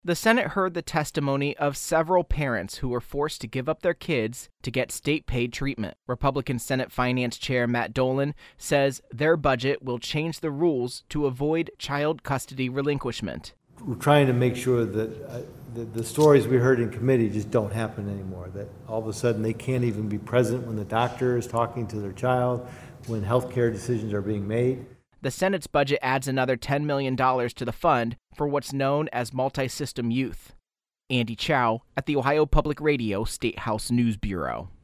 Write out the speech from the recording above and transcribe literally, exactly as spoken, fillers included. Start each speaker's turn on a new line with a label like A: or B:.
A: The Senate heard the testimony of several parents who were forced to give up their kids to get state-paid treatment. Republican Senate Finance Chair Matt Dolan says their budget will change the rules to avoid child custody relinquishment.
B: We're trying to make sure that uh, the, the stories we heard in committee just don't happen anymore, that all of a sudden they can't even be present when the doctor is talking to their child, when health care decisions are being made.
A: The Senate's budget adds another ten million dollars to the fund for what's known as multi-system youth. Andy Chow at the Ohio Public Radio State House News Bureau.